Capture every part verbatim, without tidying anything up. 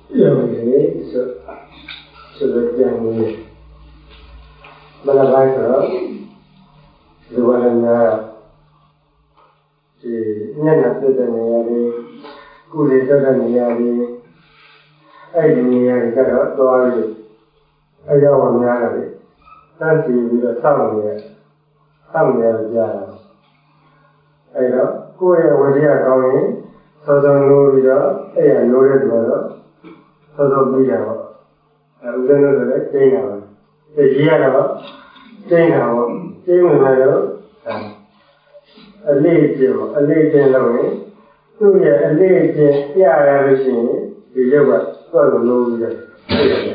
有些是是个这样的，本来来说，如果人家是年龄对的那样的，故事对的那样的，爱情那样的，这个多少的，爱要我们家的，但是为了上面上面的家了，哎了，过夜我这样搞的，早上努力的，哎呀努力多了。早早不一样了，啊，有的那个嘞，真难了，这一样了，真难了，真没买了，啊，啊，累劲嘛，啊，累劲了没？都也啊，累劲，第二样的行，有这个做个努力的，对的，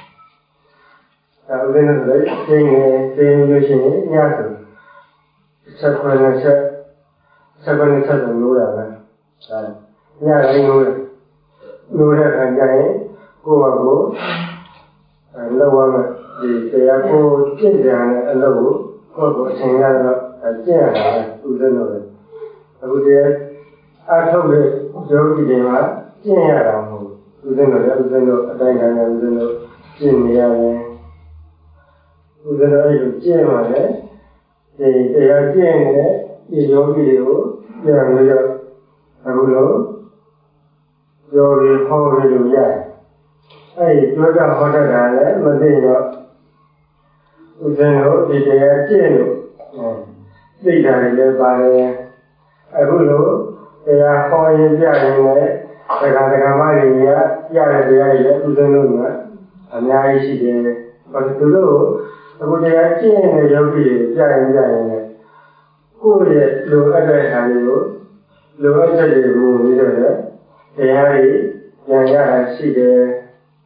啊，有的那个嘞，真呢，真有行，伢子，吃饭呢吃，吃饭呢吃的努了呗，啊，伢子努了，努了看见。ကိုယ့်ဘာကိုအလောက်ရမယ်ဒီတရားကိုကျင့်ကြံတဲ့အလုပ်ကိုကိုယ့်ကိုအချိန်ရတော့ကျင့်ရတာဥဒ္ဒနောပဲအခုတည်းအထုတ်တဲ့ယောဂီတွေမှာကျင့်ရတာမဟုတ်ဥဒ္ဒနောလည်းဥဒ္ဒနောအတိုင်းတိုင်းဥဒ္ဒနောကျင့်နေရတယ်ဥဒ္ဒနောအဲ့လိုကျင့်မှလည်းဒီတရားကျင့်နေတဲ့ဒီယောဂီတွေကိုပြန်ပြီးတော့အခုလိုယောဂီဟောပြီးလို့ရတယ်哎，多少好多人嘞，没得了。有时候这些介入，嗯，对他的这把呢，哎不如这样好一点人嘞，这个这个嘛人呀，家里这样也有时候呢，他们还一起的，我是知道，我这个介呢有比家人家人嘞，过夜留在这还有，留在这里母女的嘞，这样的人家还是的。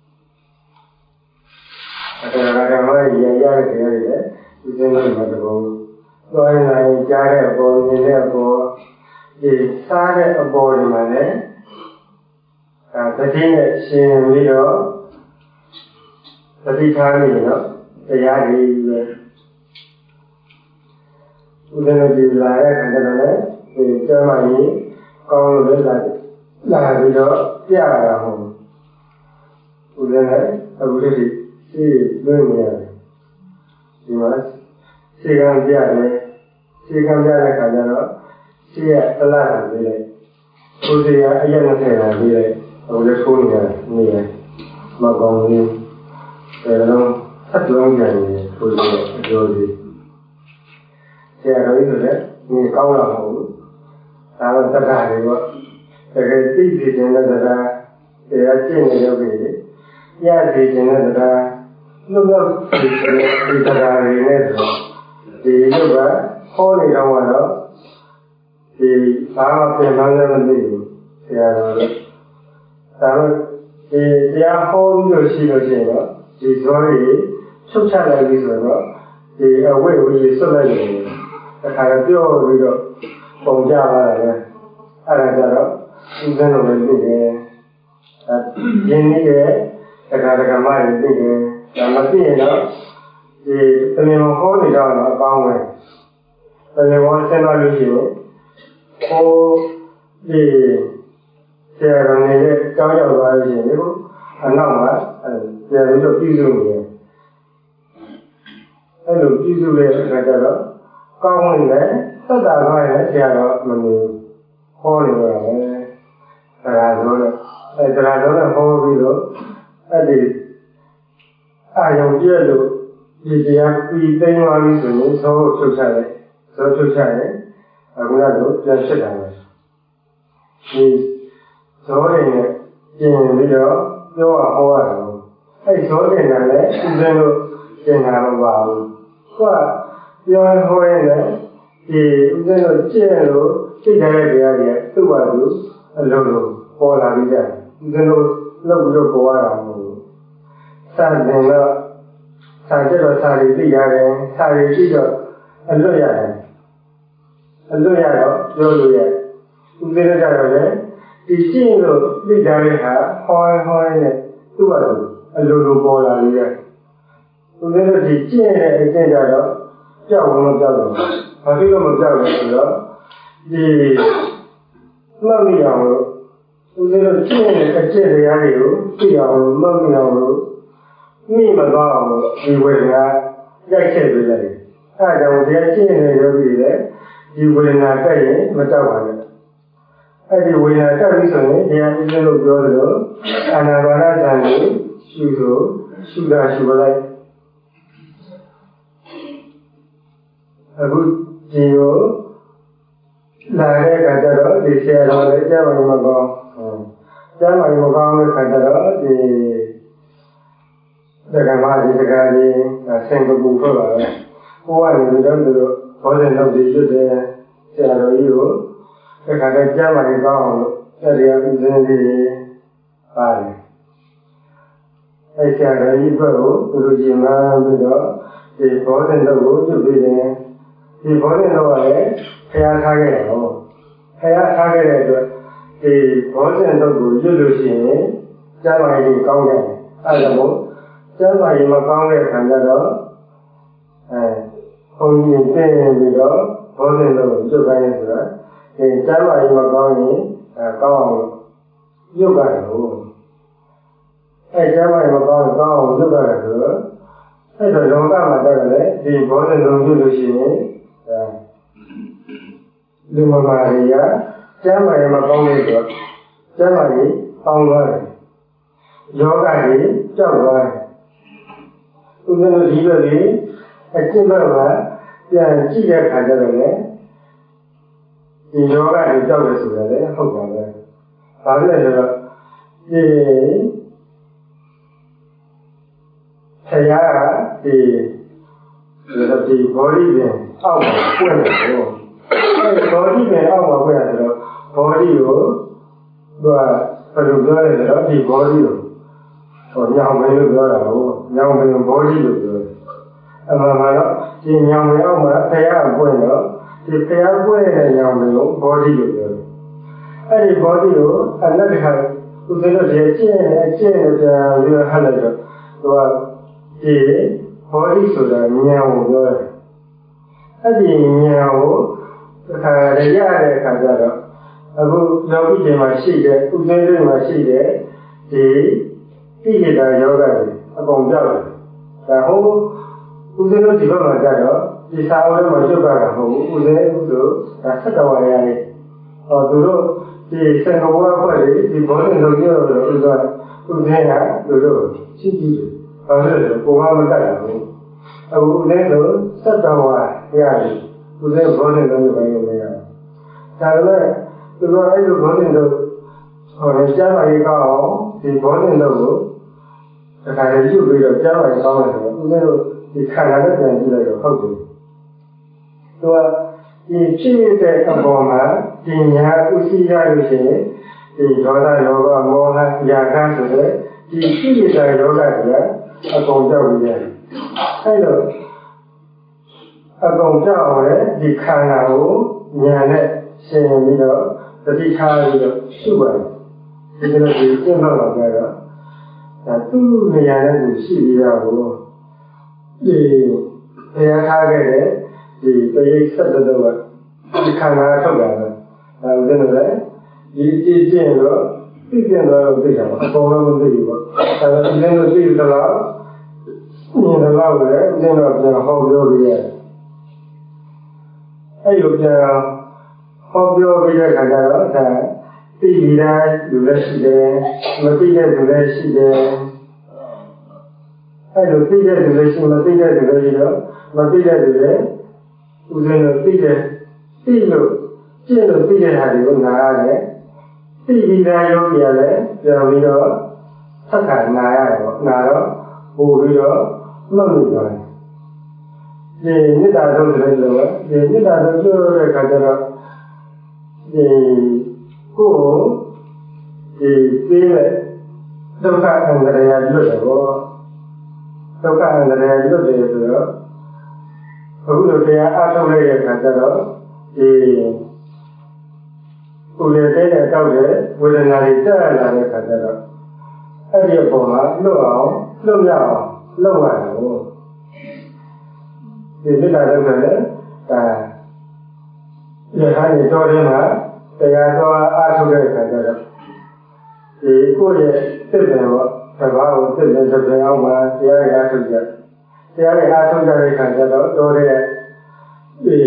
အဲဒါကမှရရရတဲ့တရားတွေလည်းဒီစင်းလို့မှတဘောသွားရင်လည်းကြားတဲ့အပေါ်မြင်တဲ့အပေါ်ဒီစားတဲ့အပေါ်တွေမှာလည်းအဲတတိနဲ့ရှင်ပြီးတော့တတိထားနေတော့တရားတွေပဲဥဒ္ဒနာဒီလာတဲ့ခါကျတော့လည်းဒီကျမ်းမာရေးကောင်းလို့လည်းလာလာပြီးတော့ပြရတာဟုတ်ဥဒ္ဒနာအခုတည်းဒီလွင့်နေရတယ်ဒီမှာစေကံပြတယ်စေကံပြတဲ့ခါကျတော့စေရတလားတာပြီးလိုက်ကိုယ်စီကအရက်နဲ့ထည့်တာပြီးလိုက်ဟိုလည်းထိုးနေရတယ်နေရမကောင်းဘူးဒါတော့ဆက်လုံးကြတယ်ထိုးနေအကျိုးကြီးဆရာတော်ကြီးဆိုလည်းဒီကောင်းလာမဟုတ်ဘူးဒါတော့တက္ကရာတွေပေါ့တကယ်သိသိခြင်းနဲ့တရားတရားကျင့်နေလို့ပြီရသိခြင်းနဲ့တရားလူမျိုးဒီဒီတရားတွေနဲ့ဒီလူကဟောနေတော့ကတော့ဒီဘာမှပြန်မှန်းလည်းမသိဘူးဆရာတော်ကဒါတော့ဒီတရားဟောပြီးလို့ရှိလို့ရှိရင်တော့ဒီဇောတွေချုပ်ချလိုက်ပြီဆိုတော့ဒီအဝိဝီဆွတ်လိုက်တယ်အခါတော့ပြောပြီးတော့ပုံကြပါရတယ်အဲ့ဒါကြတော့ဥစ္စာတော်လည်းသိတယ်ရင်းနှီးတဲ့တရားဓမ္မတွေသိတယ်ဒါမသိရင်တော့ဒီတမင်ဟောနေတော့အကောင်းပဲတမင်ဟောဆင်းသွားလို့ရှိရင်ဟိုဒီဆရာတော်နေတဲ့ကြောင်းရောက်သွားလို့ရှိရင်ဒီအနောက်မှာပြန်ပြီးတော့ပြည်စုနေတယ်အဲ့လိုပြည်စုတဲ့အခါကျတော့ကောင်းဝင်တယ်သက်သာသွားရင်ဆရာတော်မနေဟောနေတော့ပဲတရားဆိုတော့အဲတရားဆိုတော့ဟောပြီးတော့အဲ့ဒီအာယုံပြည့်လို့ဒီတရားပြီးသိမ်းသွားပြီဆိုရင်သောထုတ်ချတယ်သောထုတ်ချရင်အခုကတော့ပြန်ဖြစ်တာပဲဒီသောတွေနဲ့ပြင်ပြီးတော့ပြောအောင်ဟောရတာအဲ့သောတွေနဲ့လည်းဥစဉ်လို့ပြင်တာမပါဘူးကိုကပြောဟောရင်လည်းဒီဥစဉ်လို့ကျင့်လို့သိတဲ့တရားတွေသူ့ဘာလို့အလုံးလို့ပေါ်လာပြီးကြတယ်ဥစဉ်လို့လုပ်ပြီးတော့ပေါ်ရတာမဟုတ်ဘူးစတင်တော့စာကြတော့စာတွေသိရတယ်စာတွေရှိတော့အလွတ်ရတယ်အလွတ်ရတော့ပြောလို့ရဥပဒေကြတော့လေဒီရှင်းလို့သိကြတဲ့ဟာဟောဟောနဲ့သူ့ဘာလို့အလိုလိုပေါ်လာလို့ရဥပဒေတို့ဒီကျင့်တဲ့အကျင့်ကြတော့ကြောက်လို့မကြောက်ဘူးဘာဖြစ်လို့မကြောက်လဲဆိုတော့ဒီမှတ်မိအောင်လို့ဥဦးဇင်းတို့ကျင့်တဲ့အကျင့်တရားတွေကိုသိအောင်လို့မမြင်အောင်လို့မိမသွားအောင်လို့ဒီဝေဒနာရိုက်ချက်ပေးလိုက်တယ်။အဲဒါကြောင့်တရားကျင့်နေတဲ့ယောဂီတွေလည်းဒီဝေဒနာတက်ရင်မတောက်ပါနဲ့။အဲဒီဝေဒနာတက်ပြီဆိုရင်တရားဦးဇင်းတို့ပြောသလိုအာနာပါနဉာဏ်ကိုရှုလို့ရှုတာရှုလိုက်အခုဒီကိုလာတဲ့အခါကျတော့ဒီဆရာတော်လည်းကြားမှမကောင်းကြားမှမကောင်းတဲ့အခါကျတော့ဒီဒကမာဒီဒကာကြီးဆင်ပပူထွက်လာတယ်ကိုကနေပြီးတော့သူတို့ဘောဇင်လုပ်ပြီးဖြစ်တယ်ဆရာတော်ကြီးကိုအခါကျကြားမှကောင်းအောင်လို့အဲဒီအဥစဉ်လေးပါတယ်အဲဆရာတော်ကြီးဘက်ကိုသူတို့ကြီးမှပြီးတော့ဒီဘောဇင်လုပ်ကိုပြုပြီးတယ်ဒီဘောဇင်လုပ်ကလည်းဖျားထားခဲ့တယ်ဟောဖျားထားခဲ့တဲ့အတွက်ဒီဘောဇင်လုပ်ကိုရွတ်လို့ရှိရင်ကျမ်းမာရေးကောင်းတယ်အဲဒါမို့ကျမ်းမာရေးမကောင်းတဲ့ခါကျတော့အဲဘုန်းကြီးပြင်ပြီးတော့ဘောဇင်လုပ်ကိုရွတ်ခိုင်းတယ်ဆိုတာဒီကျမ်းမာရေးမကောင်းရင်အဲကောင်းအောင်ရွတ်ပါတယ်ဟောအဲကျမ်းမာရေးမကောင်းရင်ကောင်းအောင်ရွတ်ရတယ်ဆိုတော့အဲ့တော့လောကမှာတက်တယ်ဒီဘောဇင်လုပ်ရွတ်လို့ရှိရင်လူမမာရီကကျမ်းမာရေးမကောင်းတဲ့အတွက်ကျမ်းမာရေးပေါင်းသွားတယ်ယောဂကြီးကြောက်သွားတယ်ဥပဒေဒီလိုကြီးအကျင့်ဘက်ကပြန်ကြည့်တဲ့အခါကျတော့လေဒီယောဂကြီးကြောက်တယ်ဆိုတော့လေဟုတ်ပါပဲဘာဖြစ်လဲဆိုတော့ဒီဆရာကဒီဒီဘောဓိပင်အောက်မှာပွင့်တယ်ဟောအဲဒီဘောဓိပင်အောက်မှာပွင့်တယ်ဆိုတော့ဘောဓိကိုသူကဘယ်လိုပြောလဲဆိုတော့ဒီဘောဓိကိုဟိုညောင်မင်းလို့ပြောတာဟိုညောင်မင်းဘောဓိလို့ပြောတယ်အမှန်မှန်တော့ဒီညောင်မင်းအောက်မှာဆရာကပွင့်တော့ဒီဆရာပွင့်တဲ့ညောင်မင်းကိုဘောဓိလို့ပြောတယ်အဲဒီဘောဓိကိုအနတ္တခါသူတို့ရဲ့ကျင့်အကျင့်နဲ့ပြန်ပြီးတော့ဟတ်လိုက်တော့သူကဒီဘောဓိဆိုတာဉာဏ်ကိုပြောတယ်အဲ့ဒီဉာဏ်ကိုအခါရရတဲ့အခါကျတော့အခုယောဂီတွေမှာရှိတဲ့ဥပ္ပဒေတွေမှာရှိတဲ့ဒီတိရတာယောဂတွေအကုန်ကြောက်တယ်ဒါဟိုဥပ္ပဒေတို့ဒီဘက်မှာကြတော့ဒီစာအုပ်ထဲမှာရုပ်ကတာမဟုတ်ဘူးဥပ္ပဒေဥဒ္ဓဒါဆက်တော်ရရတယ်ဟောသူတို့ဒီစံကောအဖွဲ့တွေဒီဘောဓိတို့ပြောတော့ဥစ္စာဥပ္ပဒေကသူတို့ရှိကြည့်တယ်ဘာလို့လဲကိုယ်ကမတတ်ဘူးအခုလည်းဆိုဆက်တော်ရတယ်သူလည်းဘောဓိတို့ပဲလို့မရဒါလည်းသူကအဲ့လိုဘောဓိတို့ဟောလည်းကြားပါရေးကောင်းအောင်ဒီဘောဓိတို့ကိုတခါလေယူပြီးတော့ကြားပါရေးကောင်းတယ်ဆိုတော့သူလည်းဒီခန္ဓာနဲ့ပြန်ကြည့်လိုက်တော့ဟုတ်တယ်သူကဒီဖြစ်တဲ့အပေါ်မှာဒီညာဥရှိရလို့ရှိရင်ဒီဒေါသယောဂမောဟရာဂဆိုတဲ့ဒီဖြစ်တဲ့ယောဂတွေအကုန်ကြောက်ပြီးရတယ်အဲ့တော့အကုန်ကြောက်အောင်လေဒီခန္ဓာကိုညာနဲ့ရှင်းပြီးတော့တတိထားပြီးတော့ရှုပါတယ်ဒီလိုဒီကျင့်တော့တော့ကြတော့ဒါသူ့နေရာနဲ့သူရှိပြီးတော့ဒီတရားထားခဲ့တဲ့ဒီပရိစ္ဆေတတော်ကဒီခန္ဓာထုတ်တာပဲဒါဥစဉ်လည်းဒီကြည့်ကျင့်တော့သိကျင်တော့သိတာအကုန်လုံးမသိဘူးပေါ့ဒါပေမဲ့ဥစဉ်လို့သိသလားဉာဏ်တော်လည်းဥစဉ်တော့ပြန်ဟောပြောပြရတယ်အဲ့လိုပြန်ဟောပြောပြတဲ့ခါကျတော့ဒါသိပြီးတိုင်းလူလည်းရှိတယ်မသိတဲ့လူလည်းရှိတယ်အဲ့လိုသိတဲ့လူလည်းရှိမသိတဲ့လူလည်းရှိတော့မသိတဲ့လူလည်းဥစဉ်လို့သိတယ်သိလို့ကျင့်လို့သိတဲ့ဟာတွေကိုနာရတယ်သိပြီးတိုင်းယောဂီလည်းပြန်ပြီးတော့ဆက်ခံနာရတယ်ပေါ့နာတော့ပို့ပြီးတော့မှတ်မိသွားတယ်ဒီမေတ္တာဆုံးတဲ့လိုပဲဒီမေတ္တာဆုံးပြောတဲ့အခါကျတော့ဒီကိုယ်ဒီသိတဲ့ဒုက္ခအန္တရာယ်လွတ်တယ်ပေါ့ဒုက္ခအန္တရာယ်လွတ်တယ်ဆိုတော့အခုလိုတရားအားထုတ်လိုက်တဲ့အခါကျတော့ဒီကိုယ်ရဲ့တဲ့တောက်တဲ့ဝေဒနာတွေတက်လာတဲ့အခါကျတော့အဲ့ဒီအပေါ်မှာလွတ်အောင်လွတ်ရအောင်လုပ်ရတယ်ပေါ့ဒီမေတ္တာလုပ်တယ်ဒါရဟန်းတွေတော်တယ်မှာတရားတော်အားထုတ်တဲ့အခါကျတော့ဒီကိုယ့်ရဲ့စိတ်တယ်ပေါ့တဘာကိုစိတ်တယ်တစ်ပင်အောင်မှာတရားရအားထုတ်ကြတရားရအားထုတ်ကြတဲ့ခါကျတော့တော်တဲ့ဒီ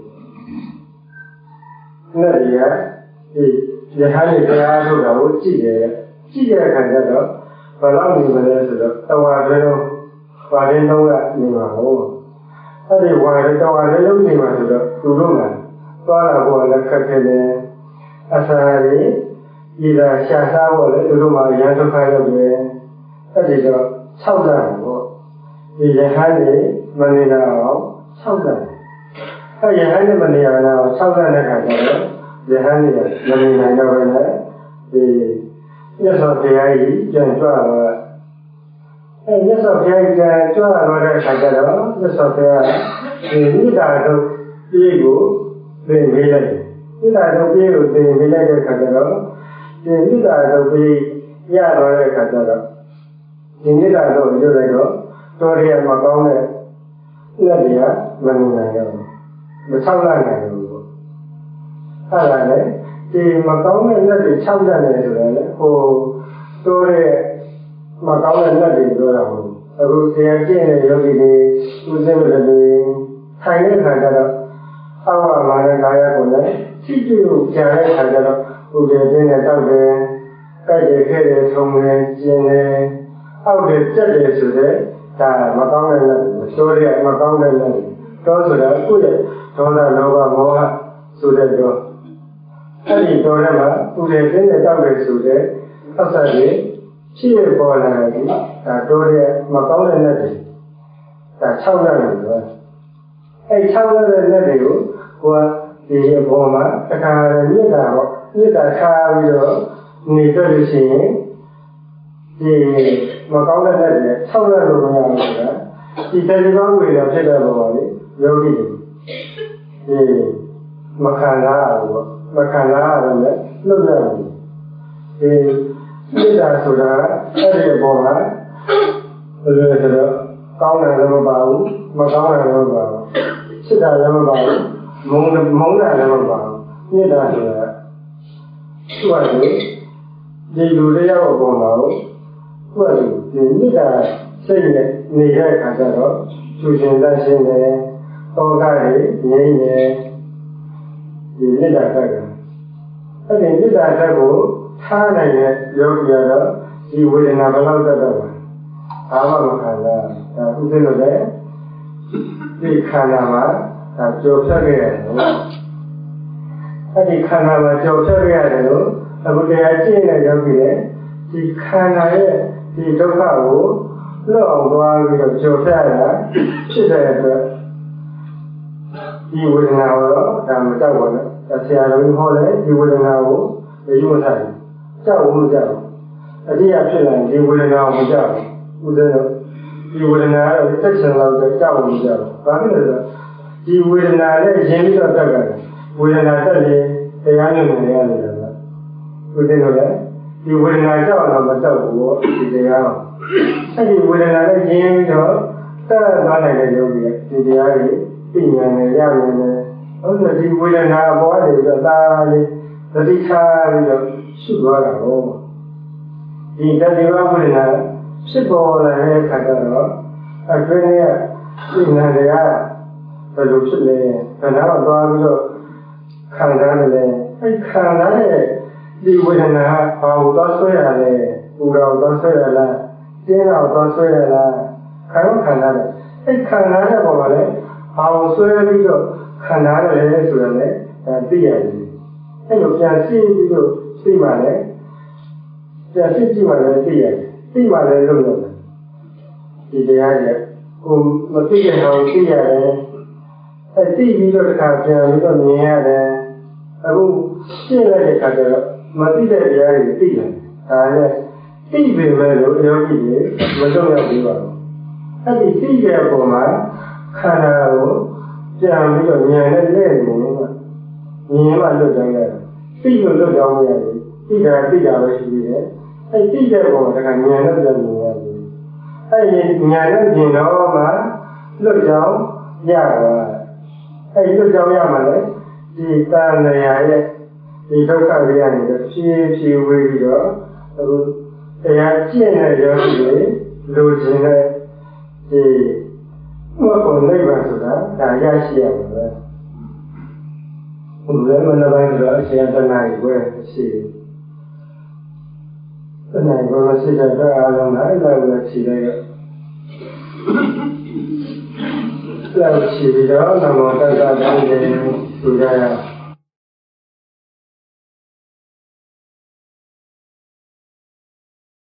နဲ့ဒီကဒီရဟန်းတွေတရားထုတ်တာကိုကြည့်တယ်ကြည့်တဲ့အခါကျတော့ဘာလို့နေမလဲဆိုတော့တဝါတွင်းလုံးဝါရင်းလုံးကနေမှာဟုတ်အဲ့ဒီဝါရင်းတဝါရင်းလုံးနေမှာဆိုတော့သူတို့ကသွားလာဖို့လည်းခက်ခဲတယ်အစာရီဒီသာရှာစားဖို့လည်းသူတို့မှရန်ဒုက္ခရောက်တယ်အဲ့ဒီတော့၆လပေါ့ဒီရဟန်းတွေမနေတော့၆လအဲ့ရဟန်းတွေမနေရတော့၆လတဲ့ခါကျတော့ရဟန်းတွေမနေနိုင်တော့ဘူးလေဒီမြတ်စွာဘုရားကြီးပြန်ကြွလာတော့အဲမြတ်စွာဘုရားကြီးပြန်ကြွလာတော့တဲ့အခါကျတော့မြတ်စွာဘုရားဒီမိတာတို့ပြေးကိုသင်ပေးလိုက်တယ်မိတာတို့ပြေးကိုသင်ပေးလိုက်တဲ့အခါကျတော့ဒီမိတာတို့ပြေးရတော့တဲ့အခါကျတော့ဒီမိတာတို့ရွတ်လိုက်တော့တော်ရရမကောင်းတဲ့လက်တွေကမနေနိုင်တော့မဆောက်လိုက်နိုင်ဘူးပေါ့အဲ့ဒါလေဒီမကောင်းတဲ့လက်တွေ၆လက်နေဆိုတော့လေဟိုတိုးတဲ့မကောင်းတဲ့လက်တွေပြောတာဟုတ်အခုတရားကျင့်တဲ့ယောဂီတွေဥစဉ်မလို့ထိုင်တဲ့ခါကျတော့အောက်မှာလည်းကာယကိုလည်းစိတ်ကိုကြာတဲ့ခါကျတော့ဥဒေကျင်းနဲ့တောက်တယ်ကြိုက်တယ်ခဲတယ်ထုံတယ်ကျင်တယ်အောက်တယ်ကြက်တယ်ဆိုတဲ့ဒါမကောင်းတဲ့လက်တွေတိုးတဲ့မကောင်းတဲ့လက်တွေတော့ဆိုတာကိုယ့်ရဲ့ဒေါသလောဘမောဟဆိုတဲ့တော့အဲ့ဒီတော်ထဲမှာဥဒေကျင်းနဲ့တောက်တယ်ဆိုတဲ့အဆက်တွေဖြစ်ရပေါ်လာတယ်ဒါတော်တဲ့မကောင်းတဲ့လက်တွေဒါ၆လက်နေတော့အဲ့၆လက်တဲ့လက်တွေကိုကိုယ်ဒီအပေါ်မှာတခါမြစ်တာပေါ့မြစ်တာခါပြီးတော့နေတော့လို့ရှိရင်ဒီမကောင်းတဲ့လက်တွေ၆လက်လို့မရဘူးဆိုတာဒီတေဘောဝေရဖြစ်တဲ့ပုံပါလေယောဂီတွေဒီမခံလာဘူးပေါ့မခံလာရတယ်လေလွတ်ရတယ်ဒီမြစ်တာဆိုတာအဲ့ဒီအပေါ်မှာဘယ်လိုလဲဆိုတော့ကောင်းတယ်လည်းမပါဘူးမကောင်းတယ်လည်းမပါဘူးစစ်တာလည်းမပါဘူးမုန်းမုန်းတာလည်းမပါဘူးမြစ်တာဆိုတာသူ့အတူဒီလူတယောက်အပေါ်မှာသူ့အတူဒီမြစ်တာစိတ်နဲ့နေတဲ့အခါကျတော့သူရှင်တတ်ရှင်းတယ်တောကတွေငြိမ့်တယ်ဒီမြစ်တာကအဲ့ဒီမြစ်တာတက်ကိုထားနိုင်တဲ့ယောဂီကတော့ဒီဝေဒနာဘယ်လောက်တက်တော့ဘာမှမခံစားဒါဥစဉ်လို့လည်းဒီခန္ဓာမှာဒါကြော်ဖြတ်ခဲ့ရတယ်အဲ့ဒီခန္ဓာမှာကြော်ဖြတ်ခဲ့ရတယ်လို့အခုတရားကျင့်တဲ့ယောဂီလည်းဒီခန္ဓာရဲ့ဒီဒုက္ခကိုလွတ်အောင်သွားပြီးတော့ကြော်ဖြတ်ရတာဖြစ်တဲ့အတွက်ဒီဝေဒနာကိုတော့ဒါမကြောက်ပါနဲ့ဆရာတော်ကြီးဟောတယ်ဒီဝေဒနာကိုမယူမထိုင်ကြောက်မှုကြောက်အတိအဖြစ်လာဒီဝေဒနာကိုမကြောက်ဘူးဥဒ္ဒေတော့ဒီဝေဒနာကတော့တက်ချင်တော့ကြောက်မှုကြောက်ဘာဖြစ်လဲဆိုတော့ဒီဝေဒနာနဲ့ရင်းပြီးတော့တက်တယ်ဝေဒနာတက်ရင်တရားနဲ့မရရတယ်ကွဥဒ္ဒေတော့လေဒီဝေဒနာကြောက်တော့မကြောက်ဘူးဒီတရားတော့အဲ့ဒီဝေဒနာနဲ့ရင်းပြီးတော့တက်သွားနိုင်တဲ့ယောဂီကဒီတရားကြီးသိဉာဏ်နဲ့ရဉာဏ်နဲ့ဟုတ်တယ်ဒီဝေဒနာအပေါ်ကနေပြီးတော့ဒါလေးသတိထားပြီးတော့ရှုသွားတာဟုတ်ဒီတတိယဝေဒနာဖြစ်ပေါ်လာတဲ့အခါကျတော့အတွင်းရဲ့သိဉာဏ်တွေကဘယ်လိုဖြစ်လဲခန္ဓာတော့သွားပြီးတော့ခံစားနေတယ်အဲ့ခံစားတဲ့ဒီဝေဒနာဘာလို့သွားဆွဲရလဲပူတော်သွားဆွဲရလားကျင်းတော်သွားဆွဲရလားခံခံစားတယ်အဲ့ခံစားတဲ့ပုံကလည်းဘာလို့ဆွဲပြီးတော့ခံစားရတယ်ဆိုတော့လည်းဒါသိရတယ်အဲ့လိုပြန်ရှင်းပြီးတော့သိမှလည်းပြန်ရှင်းကြည့်မှလည်းသိရတယ်သိမှလည်းလို့လို့ဒီတရားရဲ့ကိုမသိတဲ့ဟောသိရတယ်အဲ့သိပြီးတော့တခါပြန်ပြီးတော့မြင်ရတယ်အခုရှင်းလိုက်တဲ့အခါကျတော့မသိတဲ့တရားတွေသိတယ်ဒါနဲ့သိပေမဲ့လို့ယောဂီတွေမတော့ရောက်သေးပါဘူးအဲ့ဒီသိတဲ့ပုံမှာခန္ဓာကိုပြန်ပြီးတော့ဉာဏ်နဲ့လက်နေတယ်ကမြင်မှလွတ်ကြောင်းရတယ်သိလို့လွတ်ကြောင်းရတယ်သိတာသိတာပဲရှိသေးတယ်အဲ့သိတဲ့ပုံကတခါဉာဏ်နဲ့ပြန်မြင်ရတယ်အဲ့ဒီဉာဏ်နဲ့မြင်တော့မှလွတ်ကြောင်းရသွားအဲ့ဒီလွတ်ကြောင်းရမှလည်းဒီတဏှာရဲ့ဒီဒုက္ခတွေကနေဖြည်းဖြည်းဝေးပြီးတော့အခုတရားကျင့်တဲ့ယောဂီတွေလူချင်းတဲ့ဒီဘုရားနိဗ္ဗာန်ဆိုတာဒါရရှိရမှာပဲဘုရားမနပိုင်းဆိုတော့အရှင်တဏှာကြီးပဲရှိတယ်တဏှာကိုမရှိတဲ့တော့အားလုံးကအဲ့လိုပဲရှိတယ်လောက်ရှိပြီးတော့နမောတတ္တတံဆိုကြရ